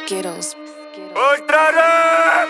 Skittles. Ультра рэп!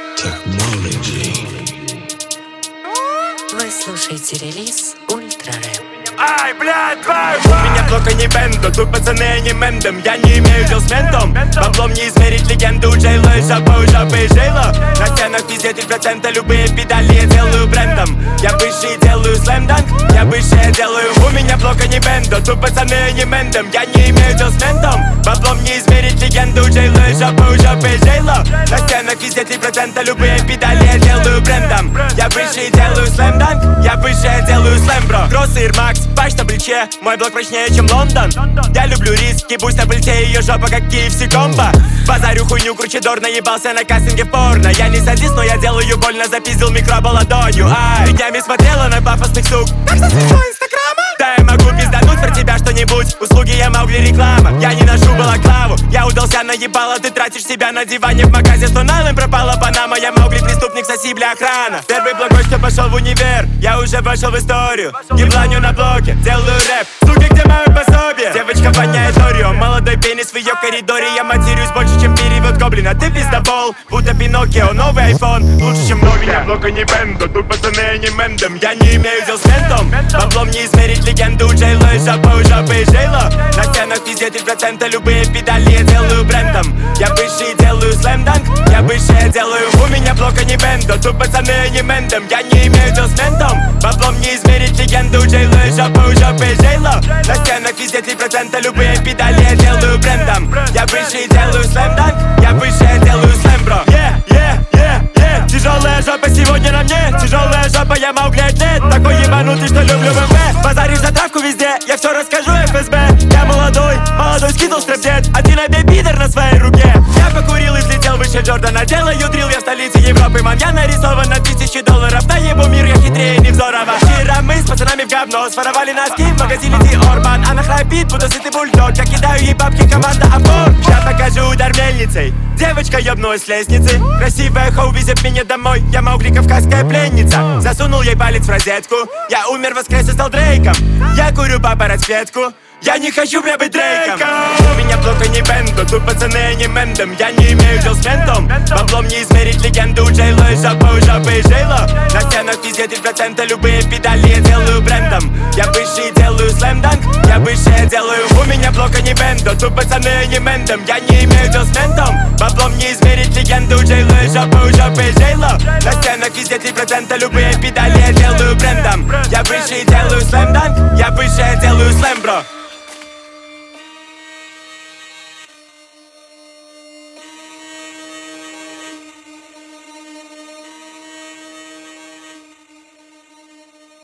Вы слушаете релиз Ультра Рэп. Ай, блядь, твой! У меня плохо не бендо, тут пацаны не мендом. Я не имею дел с ментом. Баблом не измерить легенду Джейло и жопа у жопы Джейло. На стенах везде 3%, любые педали я делаю брендом. Я выше делаю слэмданк, я выше делаю. У меня плохо не бендо, тут пацаны не мендом. Я не имею дел с ментом. Баблом не измерить легенду Джейло и жопа у жопы Джейло. На стенах везде 3%, любые педали я делаю брендом. Я выше делаю слэмданк, я выше делаю слэм, бро. Кросс и Макс, патч на плече, мой блок прочнее, чем Лондон. Я люблю риски, пусть на плите ее жопа, как KFC комбо. Базарю хуйню, кручедор, наебался на кастинге в порно. Я не садист, но я делаю больно, запиздил микробо ладонью. Ай, днями смотрела на пафосных сук. Как со своего инстаграма? Да, я могу пиздануть про тебя что-нибудь. Услуги я Маугли реклама, я не ношу балаклаву. Я удался наебало, ты тратишь себя на диване в магазе. Что налым пропала Панама, я Маугли преступник, соси, бля, охрана. Первый блогер, что пошел в универ, я уже вошел в историю. Ебланю на блоке, делаю рэп, сука, где мое пособие? Девочка воняет Орео, молодой пенис в ее коридоре. Я матерюсь больше, чем перевод гоблина. Ты пиздобол, будто Пиноккио, новый айфон лучше, чем новый. Я блока не бендо, тут пацаны не мендом. Я не имею дел с ментом. Баблом не измерить легенду Джейло и жопа у жопы Джейло. На стенах везде 3%, любые педали я делаю брендом. Я выше делаю слэмданк, я выше делаю. У меня блока не бендо, тут пацаны не мендом. Я не имею дел с ментом. Баблом не измерить легенду Джейло и жопа у жопы Джейло. На стенах везде 3%, любые педали я делаю брендом. Я выше делаю слэмданк, я выше делаю слэм, бро. Тяжелая жопа сегодня на мне, тяжелая жопа, я Маугли нет. Такой ебанутый, что люблю МВ. Базаришь за травку везде, я все расскажу ФСБ. Я молодой скидал стрэп-дед, а ты набей пидор на своей руке. Я покурил и взлетел выше Джордана, делаю дрил, я в столице Европы, ман. Я нарисован на $1000, наебу мир, я хитрее Невзорова. Вчера мы с пацанами в говно своровали носки в магазине Ди Орбан. Она храпит, будто сытый бульдог, я кидаю ей бабки, команда Авор. Я покажу удар мельницей, девочка ёбнулась с лестницы. Красивая хоу везет меня домой, я Маугли, кавказская пленница. Засунул ей палец в розетку, я умер, воскрес и стал Дрейком. Я курю папа расцветку, я не хочу, бля, быть Дрейком. У меня плохо не бендо, тут пацаны не мендом. Я не имею дел с ментом. Баблом не измерить легенду Джейло и жопа у жопы Джейло. На стенах везде 3%, любые педали я делаю брендом. Я выше делаю слэмданк, я выше делаю. У меня плохо не бендо, тут пацаны не мендом. Я не имею дел с ментом. Баблом не измерить легенду Джейло и жопа у жопы Джейло. На стенах везде 3%, любые педали я делаю брендом. Я выше делаю слэмданк, я выше делаю слэм, бро.